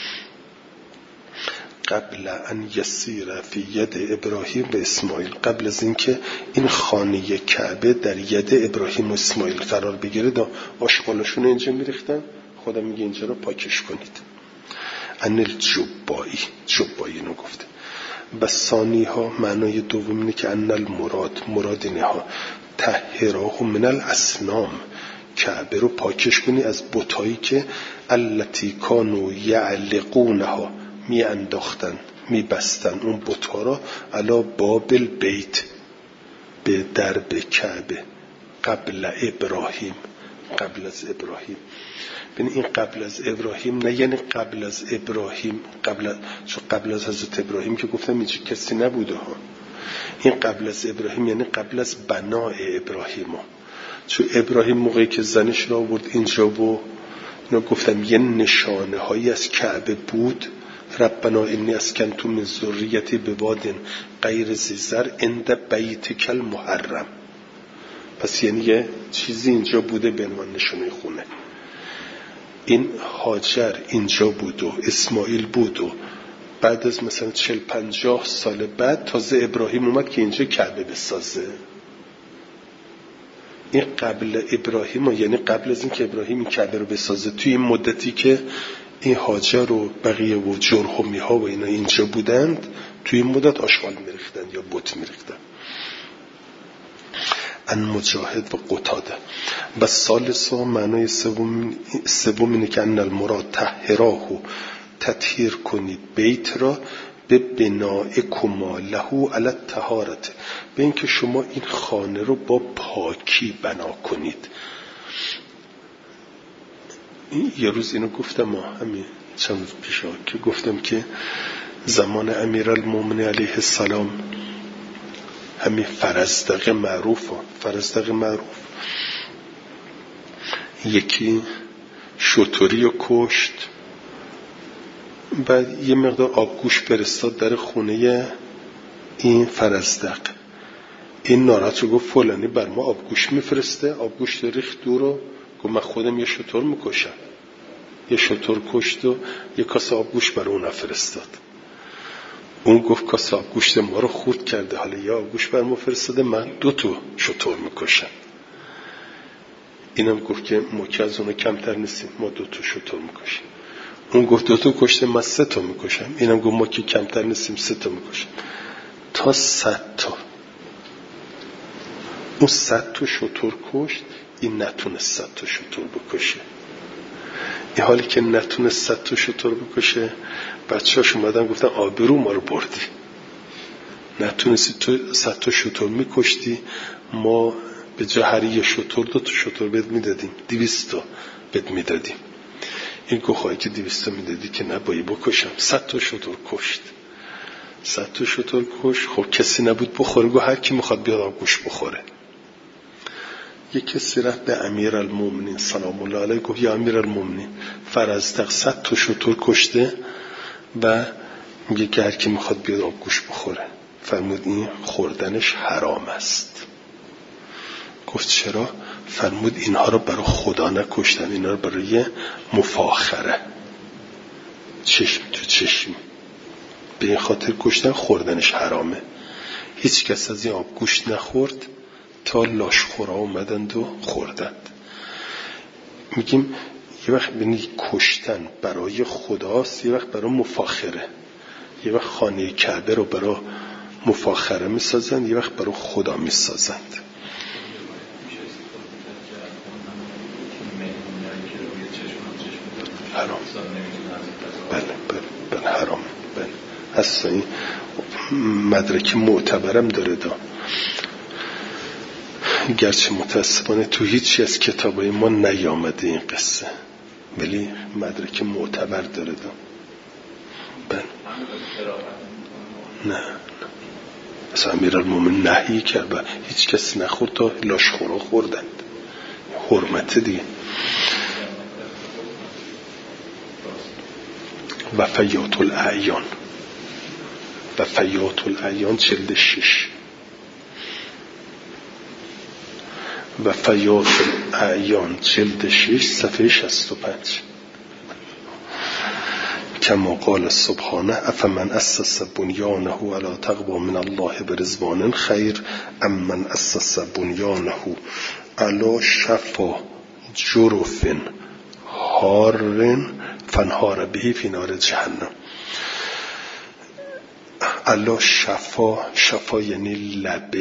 قبل ان یسیر فی ید ابراهیم و اسماعیل، قبل از اینکه این خانه کعبه در ید ابراهیم و اسماعیل قرار بگیره، آشغالشون اینجا میریختن، خدا میگه اینجا رو پاکش کنید. ان الجبایی، جبایی اینو گفته. و ثانی ها معنای دوم اینه که ان المراد، مراد اینه ها طهراه من الاصنام، کعبه رو پاکش کنی از بتایی که التی کانوا یعلقونها، می انداختن می بستن اون بتها را علی باب البیت، به درب کعبه، قبل ابراهیم، قبل از ابراهیم. ببین این قبل از ابراهیم نه یعنی قبل از ابراهیم، قبل از، چون قبل از حضرت ابراهیم که گفتم اینجا کسی نبوده ها. این قبل از ابراهیم یعنی قبل از بناء ابراهیم ها. چون ابراهیم موقعی که زنش را آورد اینجا و اینا گفتم یه نشانه هایی از کعبه بود، ربنا انی اسکنت من ذریتی بواد غیر ذی زرع عند بیتک المحرم. پس یعنی یه چیزی اینجا بوده به عنوان نشانه خونه. این هاجر اینجا بود و اسماعیل بود و بعد از مثلا چل پنجاه سال بعد تازه ابراهیم اومد که اینجا کعبه بسازه. این قبل ابراهیم، یعنی قبل از این که ابراهیم این کعبه رو بسازه، توی این مدتی که این هاجر و بقیه و جرهمی ها و اینا اینجا بودند، توی این مدت آشغال میریختند یا بت میریختند. ان مجاهد و قتاده. و ثالثا معنای سوم سوم اینه که ان المراد طهراه، تطهیر کنید بیت را به بناء کماله علی الطهارت، به اینکه شما این خانه رو با پاکی بنا کنید. یه روز اینو گفتم، همین چند روز پیش که گفتم که زمان امیرالمومنین علیه السلام همین فرزدق معروف ها. فرزدق معروف یکی شتری رو کشت، بعد یه مقدار آبگوش فرستاد در خونه این فرزدق. این ناراحت رو گفت فلانی بر ما آبگوش میفرسته، آبگوش ریخت دور رو گفت من خودم یه شتر میکشم. یه شتر کشت و یه کاسه آبگوش بر اون فرستاد. اون گفت کاسه آبگوشت ما رو خورد کرده، حالا یه آبگوش بر ما فرستاده، من دو تا شتر میکشم. اینم گفت که ما که از اونو کمتر نیستیم، ما دو تا شتر میکشیم. اون گفت دو تا کشته، من سه تا میکشم. اینم گفت ما که کمتر نیستیم، سه تا میکشم. تا صد تا. اون صد تا شتر کشت، این نتونه صد تا شتر بکشه. این حالی که نتونه صد تا شتر بکشه، بچه‌هاش اومدن گفتن آبرو ما رو بردی. نتونستی تو صد تا شتر میکشتی، ما به جای هر یه شتر دو تا شتر بهت میدادیم، دویست تا بهت میدادیم. این گوخایی که دویست تا میدادی که نبایی بکشم، صد تا شتر کشت. صد تا شتر کش، خب کسی نبود بخوره، گو هر کی میخواد بیاد آبگوش بخوره. یک کسی رفت به امیر المومنین سلام الله علیه، گفت یا امیر المومنین فرزدق صد تا شتر کشته و میگه که هر کی میخواد بیاد آبگوش بخوره. فرمود این خوردنش حرام است. گفت چرا؟ فرمود اینها رو برای خدا نکشتن، اینها رو برای مفاخره، چشم تو چشم، به این خاطر کشتن، خوردنش حرامه. هیچ کس از این آبگوشت نخورد تا لاشخورا اومدند و خوردند. میگیم یه وقت بینی کشتن برای خداست، یه وقت برای مفاخره. یه وقت خانه کعبه رو برای مفاخره میسازند، یه وقت برای خدا میسازند. حرام. بله بله بله حرام. بله اصلا این مدرک معتبرم داره دا، گرچه متاسفانه تو هیچی از کتابای ما نیامده این قصه، ولی مدرک معتبر داره دا. بله نه نه اصلا امیرالمومنین نهی کرد و هیچ کسی نخورد تا لاشخورا خوردند. حرمت دیگه. وفیات الاعیان، وفیات الاعیان جلد شش، وفیات الاعیان جلد شش صفحه شصت و پنج. کما قال سبحانه افمن اسس بنیانه علی تقوی من الله برضوان خیر ام من اسس بنیانه علی شفا جرف هار فانهار به فی نار جهنم. علی شفا، شفا یعنی لبه،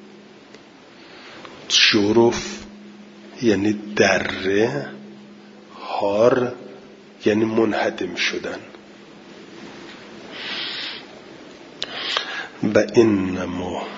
جرف یعنی دره، هار یعنی منهدم شدن. و انما